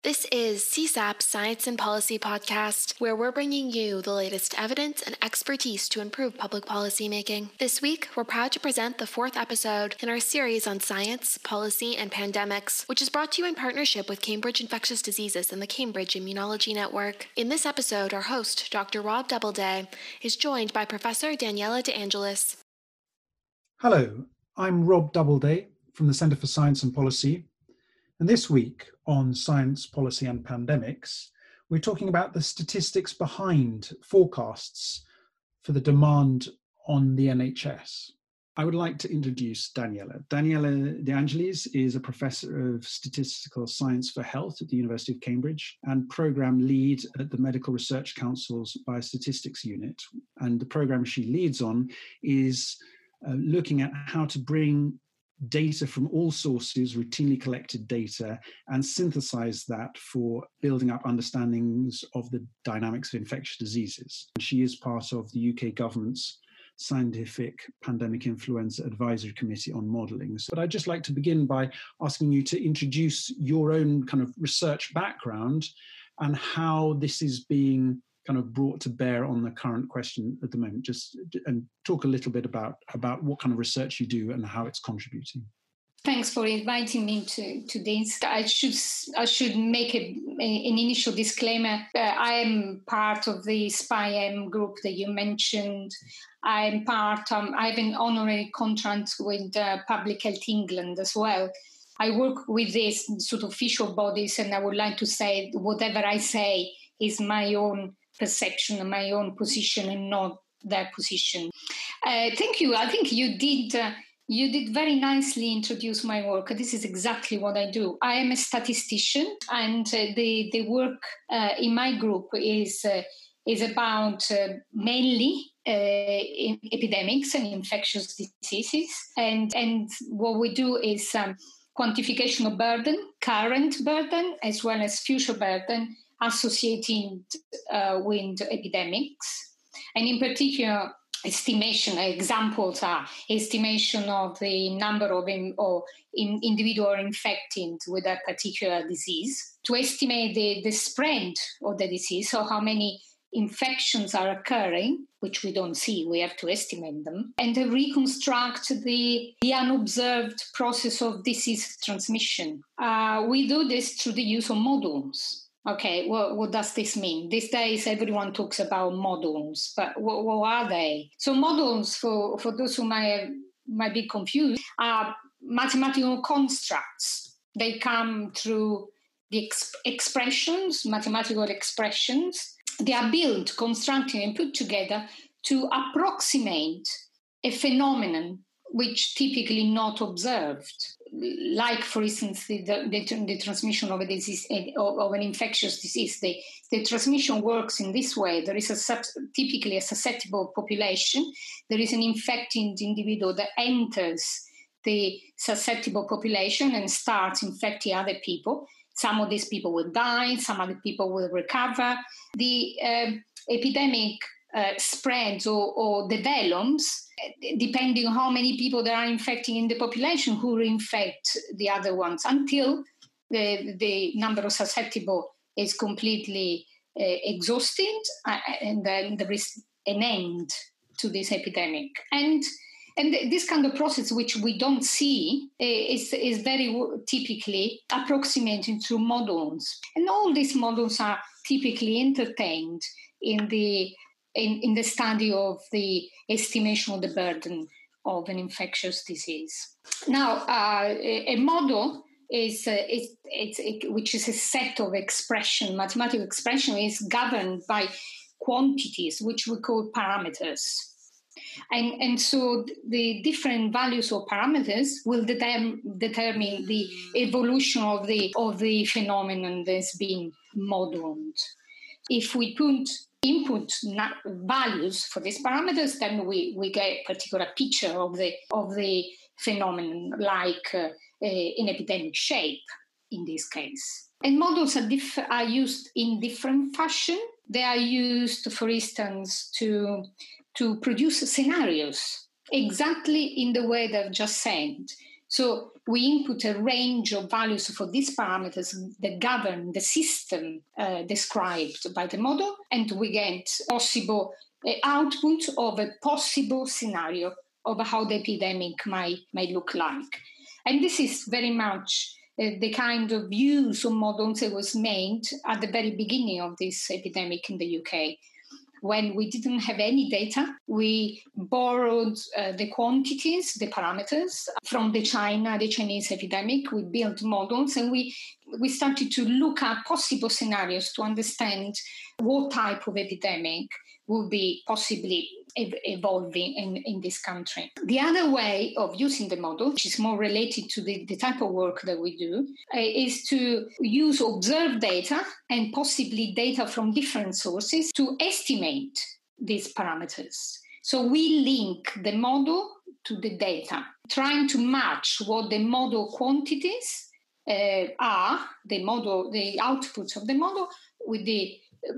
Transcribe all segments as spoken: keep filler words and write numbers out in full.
This is C SAP's Science and Policy Podcast, where we're bringing you the latest evidence and expertise to improve public policy making. This week, we're proud to present the fourth episode in our series on science, policy, and pandemics, which is brought to you in partnership with Cambridge Infectious Diseases and the Cambridge Immunology Network. In this episode, our host, Doctor Rob Doubleday, is joined by Professor Daniela De Angelis. Hello, I'm Rob Doubleday from the Centre for Science and Policy. And this week on Science, Policy and Pandemics, we're talking about the statistics behind forecasts for the demand on the N H S. I would like to introduce Daniela. Daniela De Angelis is a professor of statistical science for health at the University of Cambridge and program lead at the Medical Research Council's Biostatistics Unit. And the program she leads on is uh, looking at how to bring data from all sources, routinely collected data, and synthesize that for building up understandings of the dynamics of infectious diseases. She is part of the U K government's Scientific Pandemic Influenza Advisory Committee on Modelling. So, but I'd just like to begin by asking you to introduce your own kind of research background and how this is being kind of brought to bear on the current question at the moment, just and talk a little bit about, about what kind of research you do and how it's contributing. Thanks for inviting me to, to this. I should I should make a, a, an initial disclaimer. Uh, I am part of the SPI-M group that you mentioned. I'm part, um, I have an honorary contract with uh, Public Health England as well. I work with these sort of official bodies, and I would like to say whatever I say is my own perception and my own position and not their position. Uh, thank you. I think you did uh, you did very nicely introduce my work. This is exactly what I do. I am a statistician, and uh, the the work uh, in my group is uh, is about uh, mainly uh, in epidemics and infectious diseases. And and what we do is um, quantification of burden, current burden, as well as future burden, associated uh, with epidemics, and in particular, estimation examples are estimation of the number of in, or in, individuals infected with a particular disease, to estimate the, the spread of the disease, so how many infections are occurring, which we don't see, we have to estimate them, and to reconstruct the, the unobserved process of disease transmission. Uh, we do this through the use of models. Okay, well, what does this mean? These days, everyone talks about models, but what, what are they? So models, for, for those who might, might be confused, are mathematical constructs. They come through the ex- expressions, mathematical expressions. They are built, constructed, and put together to approximate a phenomenon which typically not observed, like, for instance, the, the, the transmission of a disease, of an infectious disease. The, the transmission works in this way. There is a sub, typically a susceptible population. There is an infected individual that enters the susceptible population and starts infecting other people. Some of these people will die, some other people will recover. The uh, epidemic uh, spreads or, or develops depending on how many people there are infecting in the population who reinfect the other ones, until the, the number of susceptible is completely uh, exhausted, uh, and then there is an end to this epidemic. And And this kind of process, which we don't see, is, is very typically approximated through models. And all these models are typically entertained in the in, in the study of the estimation of the burden of an infectious disease. Now, uh, a, a model is, uh, is it's, it, which is a set of expression, mathematical expression, is governed by quantities, which we call parameters. And, and so the different values or parameters will determine, determine the evolution of the, of the phenomenon that's being modeled. If we put input values for these parameters, then we, we get a particular picture of the, of the phenomenon, like uh, a, an epidemic shape in this case. And models are, diff- are used in different fashion. They are used, for instance, to to produce scenarios exactly in the way that I've just said. So we input a range of values for these parameters that govern the system uh, described by the model, and we get possible uh, output of a possible scenario of how the epidemic might, might look like. And this is very much uh, the kind of use of models that was made at the very beginning of this epidemic in the U K. When we didn't have any data, we borrowed uh, the quantities, the parameters from the China, the Chinese epidemic. We built models and we, we started to look at possible scenarios to understand what type of epidemic will be possibly ev- evolving in, in this country. The other way of using the model, which is more related to the, the type of work that we do, uh, is to use observed data and possibly data from different sources to estimate these parameters. So we link the model to the data, trying to match what the model quantities uh, are, the model, the outputs of the model, with the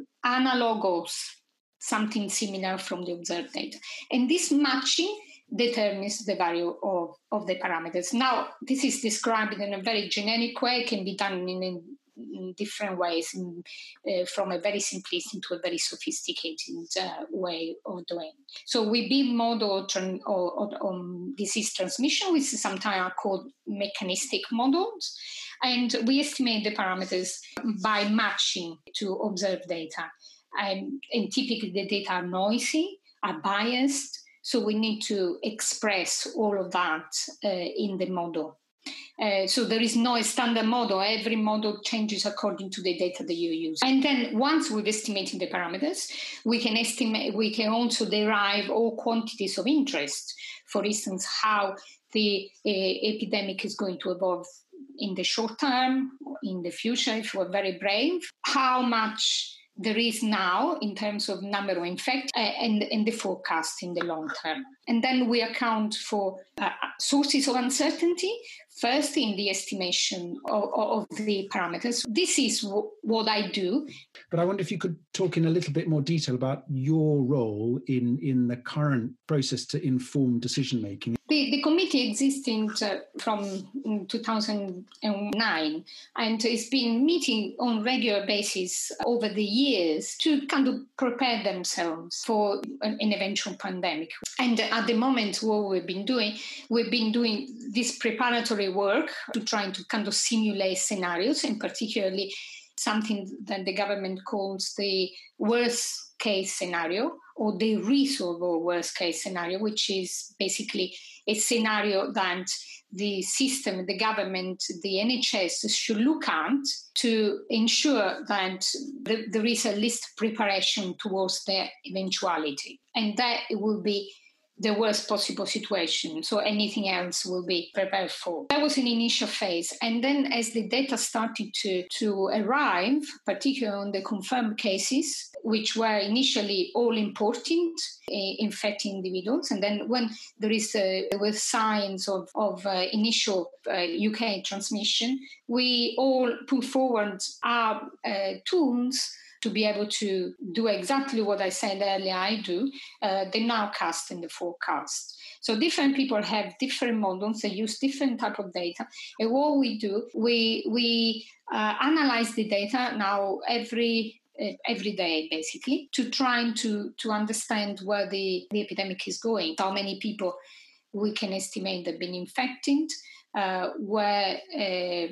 analog of something similar from the observed data. And this matching determines the value of, of the parameters. Now, this is described in a very generic way. It can be done in, in, in different ways, in, uh, from a very simplistic to a very sophisticated uh, way of doing. So we build model on, on, on disease transmission, which sometimes are called mechanistic models. And we estimate the parameters by matching to observed data. Um, and typically the data are noisy, are biased, so we need to express all of that uh, in the model. Uh, so there is no standard model. Every model changes according to the data that you use. And then once we've estimated the parameters, we can estimate. We can also derive all quantities of interest. For instance, how the uh, epidemic is going to evolve in the short term, in the future, if we're very brave, how much there is now in terms of number of infected uh, and, and the forecast in the long term. And then we account for uh, sources of uncertainty, first in the estimation of, of the parameters. This is w- what I do. But I wonder if you could talk in a little bit more detail about your role in, in the current process to inform decision-making. The, the committee existing uh, from two thousand nine, and it's been meeting on regular basis over the years to kind of prepare themselves for an, an eventual pandemic. And at the moment, what we've been doing, we've been doing this preparatory work to trying to kind of simulate scenarios, and particularly something that the government calls the worst case scenario, or the reasonable worst case scenario, which is basically a scenario that the system, the government, the N H S should look at to ensure that there is at least preparation towards the eventuality. And that it will be the worst possible situation. So anything else will be prepared for. That was an initial phase. And then as the data started to, to arrive, particularly on the confirmed cases, which were initially all important, uh, infecting individuals. And then when there is uh, there were signs of, of uh, initial uh, U K transmission, we all put forward our uh, tools to be able to do exactly what I said earlier I do, uh, the nowcast and the forecast. So different people have different models, they use different type of data. And what we do, we we uh, analyze the data now every uh, every day, basically, to trying to, to understand where the, the epidemic is going, how many people we can estimate that have been infected, uh, where uh,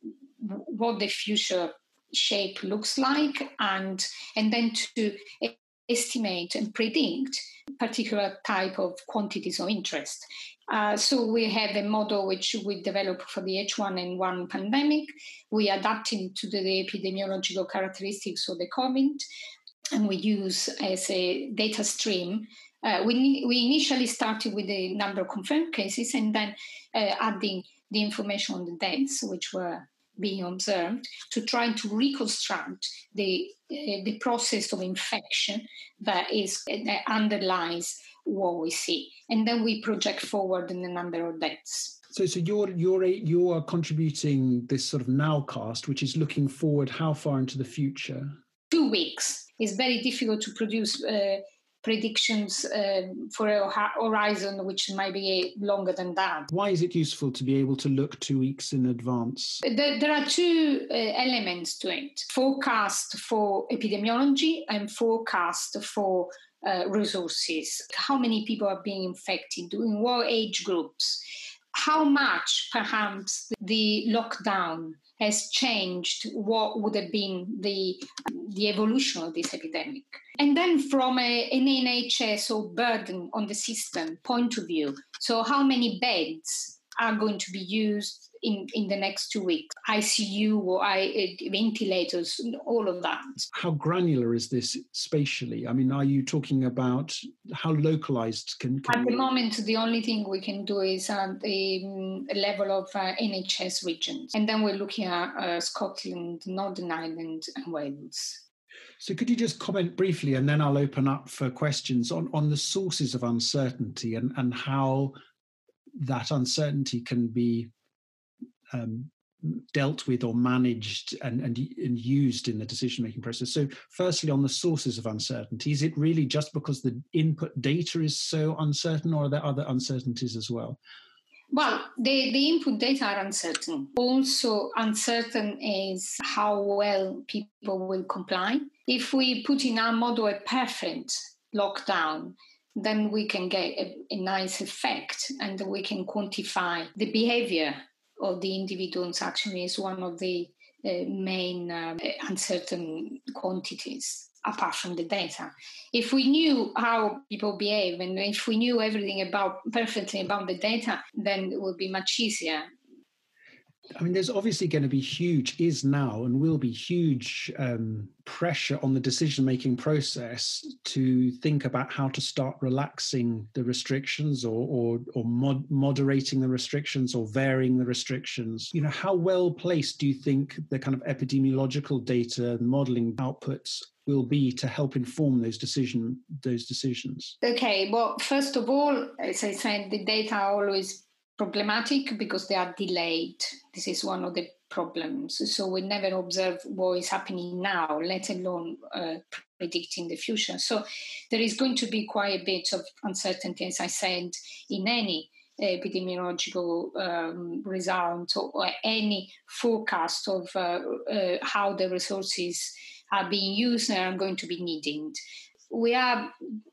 what the future shape looks like, and and then to estimate and predict particular type of quantities of interest. Uh, so we have a model which we developed for the H one N one pandemic. We adapted to the epidemiological characteristics of the COVID, and we use as a data stream. Uh, we, we initially started with the number of confirmed cases, and then uh, adding the information on the deaths, which were being observed, to try to reconstruct the uh, the process of infection that is that underlies what we see, and then we project forward in the number of deaths. So, so you're you're a, you are contributing this sort of nowcast, which is looking forward how far into the future? Two weeks. It's very difficult to produce Uh, predictions uh, for a horizon which might be longer than that. Why is it useful to be able to look two weeks in advance? There, there are two uh, elements to it. Forecast for epidemiology and forecast for uh, resources. How many people are being infected, in what age groups, how much perhaps the lockdown has changed what would have been the, the evolution of this epidemic. And then from a, an N H S or burden on the system point of view, so how many beds are going to be used in, in the next two weeks? I C U or I, uh, ventilators, all of that. How granular is this spatially? I mean, are you talking about how localized can... can At the we... moment, the only thing we can do is at the um, level of uh, N H S regions. And then we're looking at uh, Scotland, Northern Ireland and Wales. So could you just comment briefly, and then I'll open up for questions, on, on the sources of uncertainty and, and how that uncertainty can be um, dealt with or managed and, and, and used in the decision-making process. So firstly, on the sources of uncertainty, is it really just because the input data is so uncertain, or are there other uncertainties as well? Well, the, the input data are uncertain. Also uncertain is how well people will comply. If we put in our model a perfect lockdown, then we can get a, a nice effect and we can quantify the behavior of the individuals. Actually is one of the uh, main um, uncertain quantities, apart from the data. If we knew how people behave and if we knew everything about perfectly about the data, then it would be much easier. I mean, there's obviously going to be huge, is now and will be huge um, pressure on the decision-making process to think about how to start relaxing the restrictions or or, or mod- moderating the restrictions or varying the restrictions. You know, how well placed do you think the kind of epidemiological data and modelling outputs will be to help inform those decision those decisions? Okay, well, first of all, as I said, the data are always problematic because they are delayed. This is one of the problems. So we never observe what is happening now, let alone uh, predicting the future. So there is going to be quite a bit of uncertainty, as I said, in any epidemiological um, result or any forecast of uh, uh, how the resources are being used and are going to be needed. We are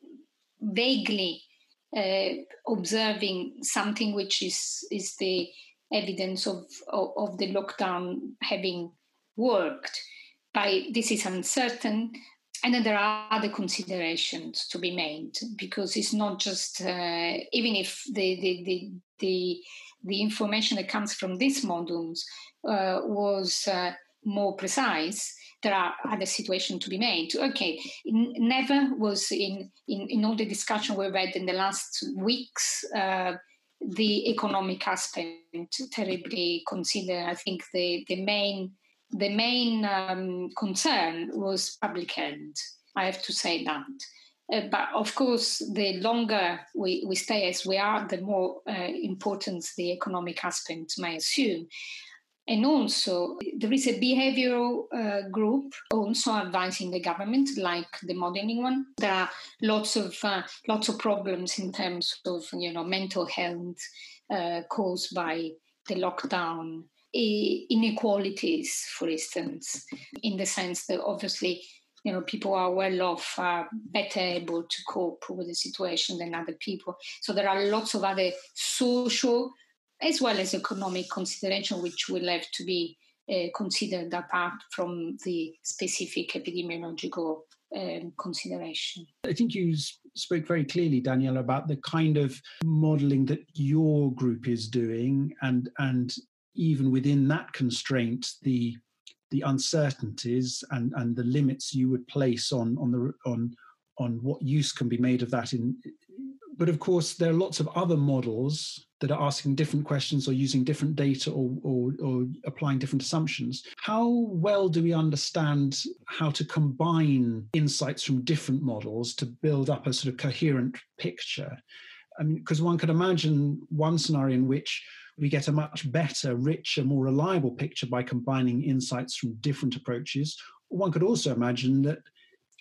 vaguely Uh, observing something which is is the evidence of, of, of the lockdown having worked. By this is uncertain, and then there are other considerations to be made, because it's not just uh, even if the the, the the the information that comes from these models uh, was uh, more precise. There are other situations to be made. Okay, never was in, in, in all the discussion we've had in the last weeks, uh, the economic aspect terribly considered. I think the, the main the main um, concern was public health. I have to say that. Uh, but of course, the longer we, we stay as we are, the more uh, importance the economic aspect may assume. And also, there is a behavioral uh, group also advising the government, like the modelling one. There are lots of uh, lots of problems in terms of, you know, mental health uh, caused by the lockdown, e- inequalities, for instance, in the sense that obviously, you know, people are well off, uh, better able to cope with the situation than other people. So there are lots of other social as well as economic consideration, which will have to be uh, considered apart from the specific epidemiological um, consideration. I think you spoke very clearly, Daniela, about the kind of modelling that your group is doing, and and even within that constraint, the the uncertainties and, and the limits you would place on on the on on what use can be made of that in. But of course, there are lots of other models that are asking different questions or using different data or, or, or applying different assumptions. How well do we understand how to combine insights from different models to build up a sort of coherent picture? I mean, because one could imagine one scenario in which we get a much better, richer, more reliable picture by combining insights from different approaches. One could also imagine that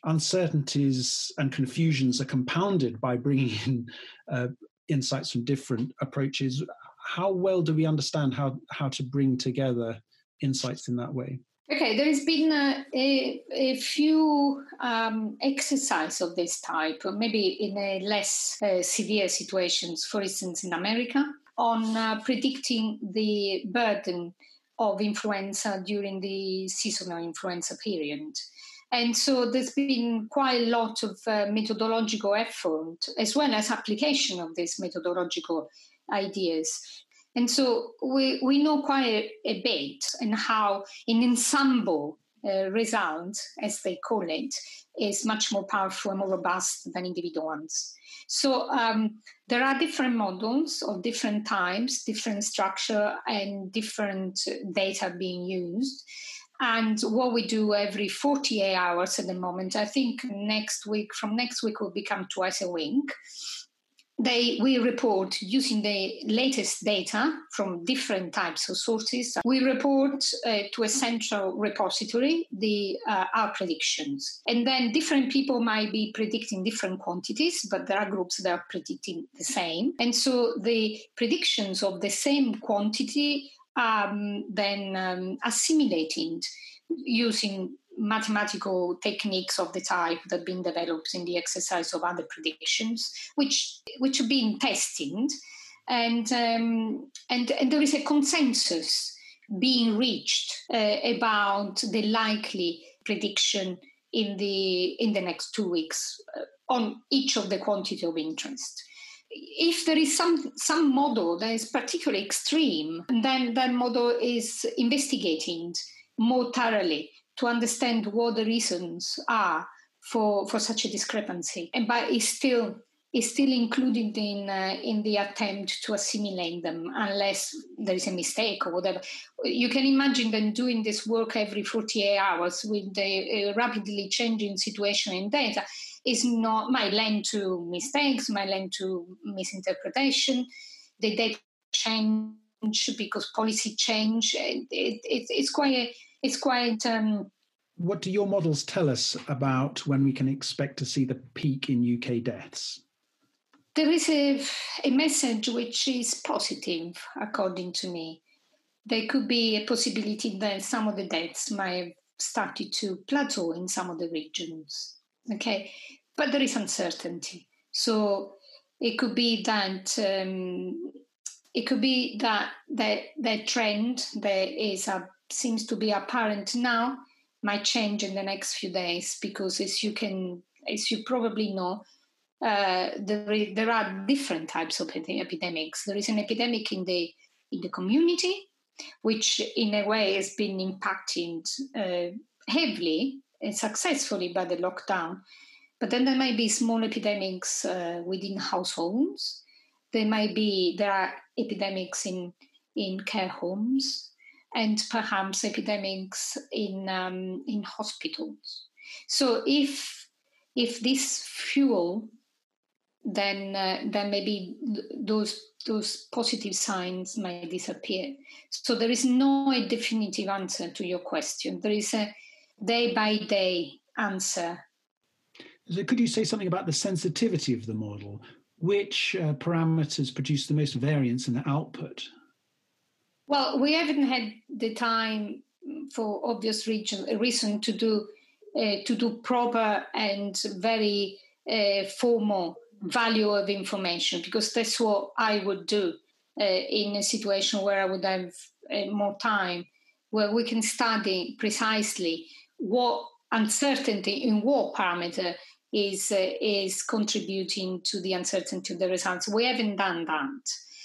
uncertainties and confusions are compounded by bringing in uh, insights from different approaches. How well do we understand how, how to bring together insights in that way? Okay, there has been a, a, a few um, exercises of this type, maybe in a less uh, severe situations, for instance, in America, on uh, predicting the burden of influenza during the seasonal influenza period. And so there's been quite a lot of uh, methodological effort, as well as application of these methodological ideas. And so we, we know quite a, a bit and how an ensemble uh, result, as they call it, is much more powerful and more robust than individual ones. So um, there are different models of different types, different structure, and different data being used. And what we do every forty-eight hours at the moment, I think next week, from next week will become twice a week. They, we report using the latest data from different types of sources. We report uh, to a central repository the uh, our predictions. And then different people might be predicting different quantities, but there are groups that are predicting the same. And so the predictions of the same quantity are um, then um, assimilated using mathematical techniques of the type that have been developed in the exercise of other predictions, which which are being tested, and um, and and there is a consensus being reached uh, about the likely prediction in the in the next two weeks uh, on each of the quantity of interest. If there is some some model that is particularly extreme, then that model is investigating more thoroughly to understand what the reasons are for, for such a discrepancy. And but it's still is still included in uh, in the attempt to assimilate them, unless there is a mistake or whatever. You can imagine them doing this work every forty-eight hours with the uh, rapidly changing situation in data is not might lend to mistakes, might lend to misinterpretation. The data change because policy change. It, it, it, it's quite a, it's quite. Um, what do your models tell us about when we can expect to see the peak in U K deaths? There is a, a message which is positive, according to me. There could be a possibility that some of the deaths might have started to plateau in some of the regions. Okay, but there is uncertainty. So it could be that um, it could be that that that trend that is a, seems to be apparent now might change in the next few days, because as you can, as you probably know, uh, there, there are different types of epidemics. There is an epidemic in the in the community, which in a way has been impacted uh, heavily and successfully by the lockdown. But then there might be small epidemics uh, within households. There might be there are epidemics in in care homes, and perhaps epidemics in um, in hospitals. So if if this fuel, then uh, then maybe those those positive signs might disappear. So there is no a definitive answer to your question. There is a day by day answer. So could you say something about the sensitivity of the model? Which uh, parameters produce the most variance in the output? Well, we haven't had the time, for obvious reason, reason to do uh, to do proper and very uh, formal value of information, because that's what I would do uh, in a situation where I would have uh, more time, where we can study precisely what uncertainty in what parameter is uh, is contributing to the uncertainty of the results. We haven't done that,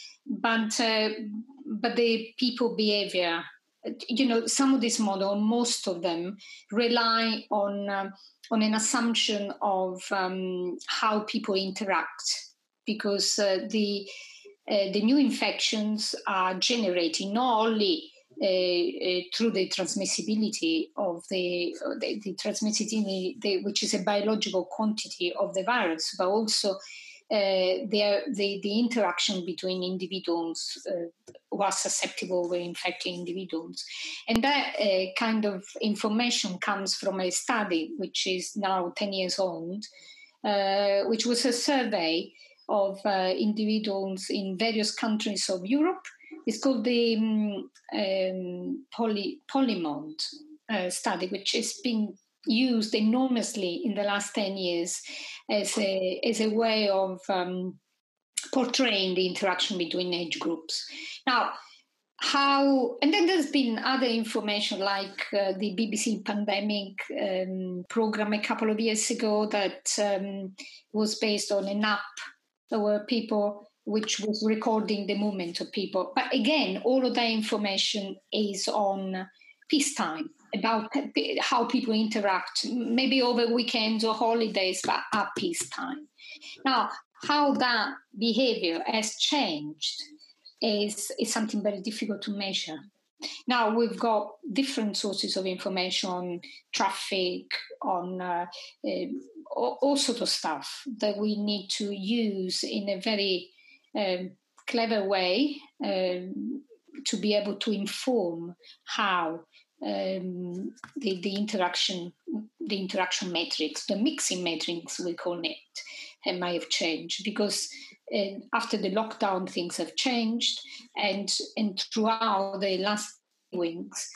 but uh, but the people behavior, you know, some of this model, most of them rely on um, on an assumption of um, how people interact, because uh, the uh, the new infections are generating not only uh, uh, through the transmissibility of the uh, the, the transmissibility, the, which is a biological quantity of the virus, but also uh, the, the the interaction between individuals uh, who are susceptible of infecting individuals. And that uh, kind of information comes from a study which is now ten years old, uh, which was a survey of uh, individuals in various countries of Europe. It's called the um, um, Poly, Polymont uh, study, which has been used enormously in the last ten years as a, as a way of um, portraying the interaction between age groups. Now, how, and then there's been other information like uh, the B B C pandemic um, program a couple of years ago that um, was based on an app. There were people which was recording the movement of people. But again, all of that information is on peacetime, about how people interact, maybe over weekends or holidays, but at peacetime. Now, how that behavior has changed is, is something very difficult to measure. Now, we've got different sources of information on traffic, on uh, uh, all, all sorts of stuff that we need to use in a very um, clever way um, to be able to inform how um, the, the interaction, the interaction matrix, the mixing matrix, we call it, it might have changed, because uh, after the lockdown, things have changed, and and throughout the last weeks,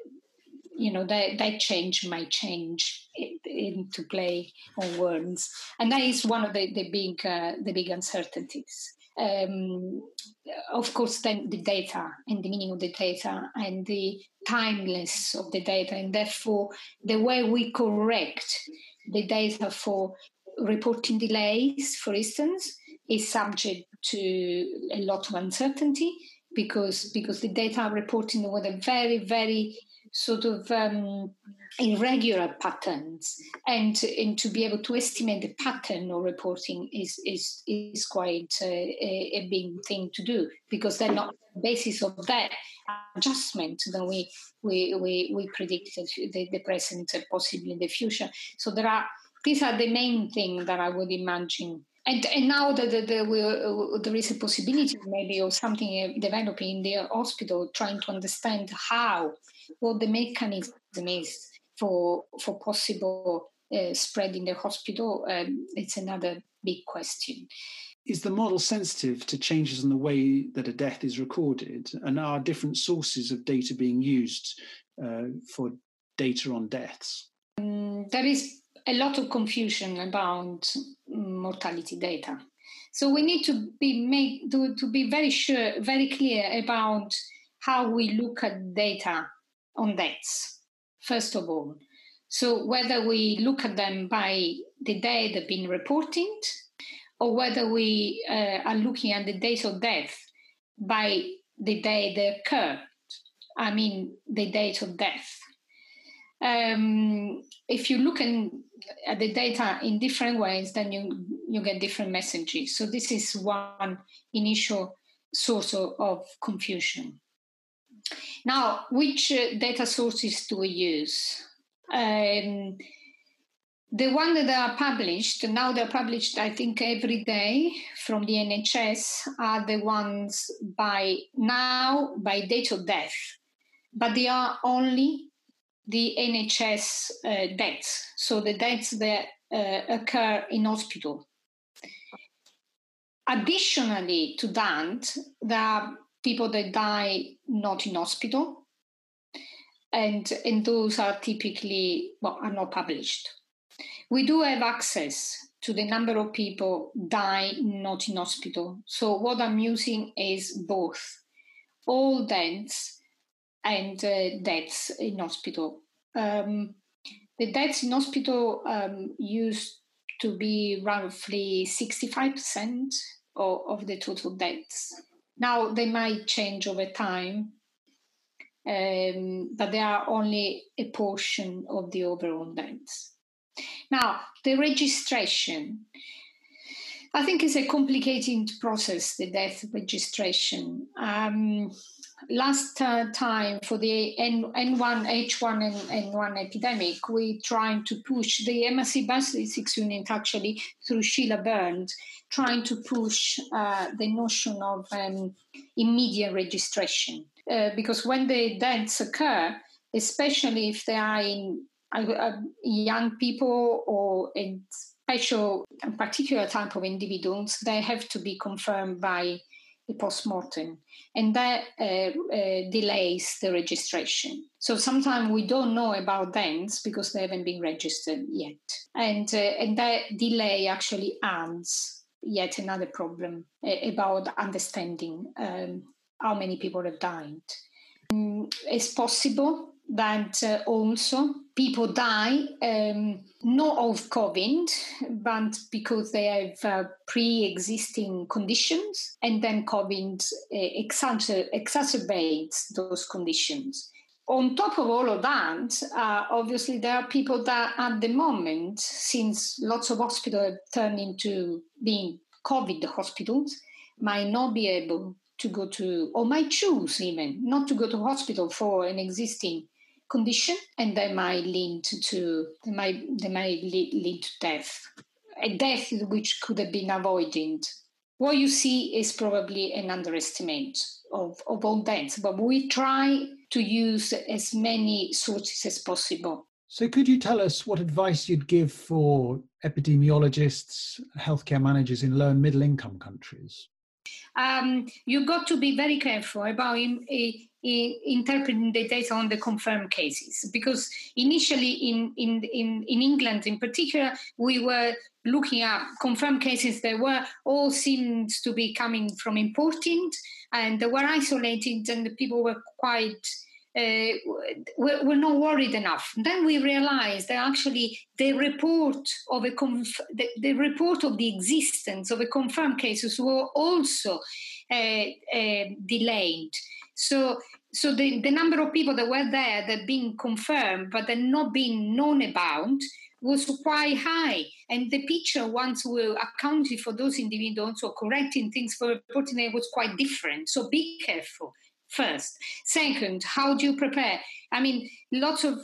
you know, that, that change might change into play on words, and that is one of the the big uh, the big uncertainties. Um, of course, then the data and the meaning of the data and the timeless of the data, and therefore the way we correct the data for reporting delays, for instance, is subject to a lot of uncertainty because because the data are reporting with a very, very sort of um, irregular patterns, and, and to be able to estimate the pattern of reporting is is is quite a, a, a big thing to do, because they're not the basis of that adjustment that we we we, we predict the, the present, possibly the future. So there are these are the main things that I would imagine. And, and now that the, the, we, uh, there is a possibility maybe of something developing in the hospital, trying to understand how, what the mechanism is for for possible uh, spread in the hospital, um, it's another big question. Is the model sensitive to changes in the way that a death is recorded? And are different sources of data being used uh, for data on deaths? Um, there is a lot of confusion about mortality data. So we need to be make to, to be very sure, very clear about how we look at data on deaths, first of all. So whether we look at them by the day they've been reported, or whether we uh, are looking at the date of death by the day they occurred, I mean the date of death. Um, if you look in, at the data in different ways, then you, you get different messages. So this is one initial source of, of confusion. Now, which uh, data sources do we use? Um, the one that are published, now they're published, I think, every day from the N H S, are the ones by now, by date of death, but they are only the N H S uh, deaths, so the deaths that uh, occur in hospital. Additionally to that, there are people that die not in hospital, and, and those are typically, well, are not published. We do have access to the number of people die not in hospital. So what I'm using is both all deaths and uh, deaths in hospital. Um, the deaths in hospital um, used to be roughly sixty-five percent of, of the total deaths. Now they might change over time, um, but they are only a portion of the overall deaths. Now, the registration, I think, is a complicated process, the death registration. Um, last uh, time for the N- N1, H one and N one epidemic, we trying to push the M R C Basics Unit actually through Sheila Burns, trying to push uh, the notion of um, immediate registration. Uh, because when the deaths occur, especially if they are in uh, uh, young people or in special and particular type of individuals, they have to be confirmed by a post-mortem, and that uh, uh, delays the registration. So sometimes we don't know about them because they haven't been registered yet, and uh, and that delay actually adds yet another problem uh, about understanding um, how many people have died. Um, it's possible that uh, also people die um, not of COVID, but because they have uh, pre-existing conditions, and then COVID uh, exacer- exacerbates those conditions. On top of all of that, uh, obviously there are people that at the moment, since lots of hospitals have turned into being COVID hospitals, might not be able to go to, or might choose even not to go to hospital for an existing condition, and they might lead to they might they might lead, lead to death, a death which could have been avoided. What you see is probably an underestimate of, of all deaths, but we try to use as many sources as possible. So could you tell us what advice you'd give for epidemiologists, healthcare managers in low and middle income countries? Um, you've got to be very careful about in, in, in interpreting the data on the confirmed cases, because initially in, in, in, in England in particular, we were looking at confirmed cases that were all seemed to be coming from imported, and they were isolated, and the people were quite Uh, we're, we're not worried enough. Then we realized that actually the report of a conf- the, the report of the existence of a confirmed cases were also uh, uh, delayed. So, so the, the number of people that were there that being confirmed but then not being known about was quite high. And the picture, once we accounted for those individuals or correcting things for reporting, it was quite different. So be careful. First. Second, how do you prepare? I mean, lots of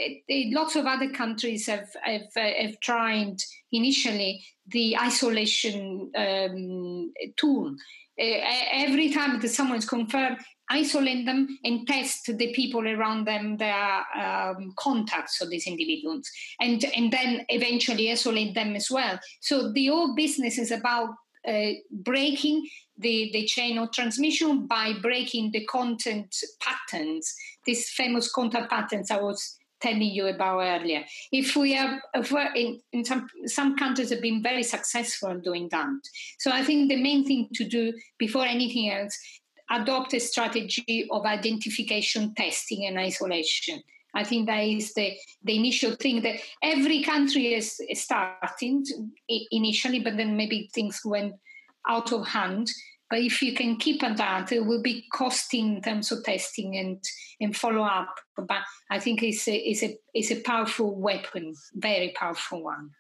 lots of other countries have have, have tried initially the isolation um, tool. Uh, every time that someone is confirmed, isolate them and test the people around them, their um, contacts of these individuals, and and then eventually isolate them as well. So the whole business is about uh, breaking The, the chain of transmission by breaking the content patterns, these famous contact patterns I was telling you about earlier. If we are, if we're in, in some, some countries have been very successful in doing that. So I think the main thing to do before anything else, adopt a strategy of identification, testing, and isolation. I think that is the, the initial thing that every country is, is starting to, initially, but then maybe things went out of hand. But if you can keep at that, it will be costing in terms of testing and, and follow up. But I think it's a, it's, a, it's a powerful weapon, very powerful one.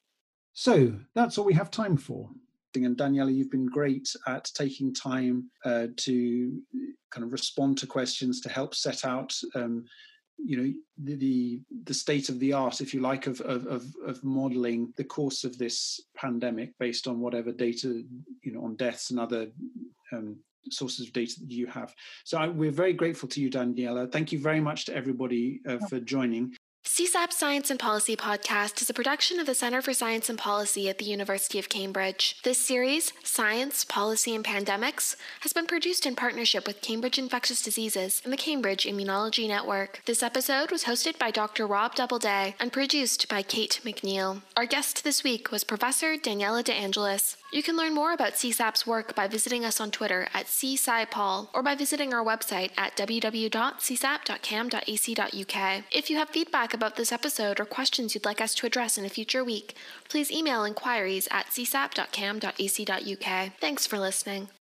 So that's all we have time for. And Daniela, you've been great at taking time uh, to kind of respond to questions, to help set out um, you know, the, the the state of the art, if you like, of, of, of, of modelling the course of this pandemic based on whatever data, you know, on deaths and other um, sources of data that you have. So I, we're very grateful to you, Daniela. Thank you very much to everybody uh, for joining. C SAP Science and Policy Podcast is a production of the Center for Science and Policy at the University of Cambridge. This series, Science, Policy and Pandemics, has been produced in partnership with Cambridge Infectious Diseases and the Cambridge Immunology Network. This episode was hosted by Doctor Rob Doubleday and produced by Kate McNeil. Our guest this week was Professor Daniela De Angelis. You can learn more about C SAP's work by visiting us on Twitter at C S I Pol or by visiting our website at w w w dot c sap dot cam dot a c dot u k. If you have feedback about this episode or questions you'd like us to address in a future week, please email inquiries at c sap dot cam dot a c dot u k. Thanks for listening.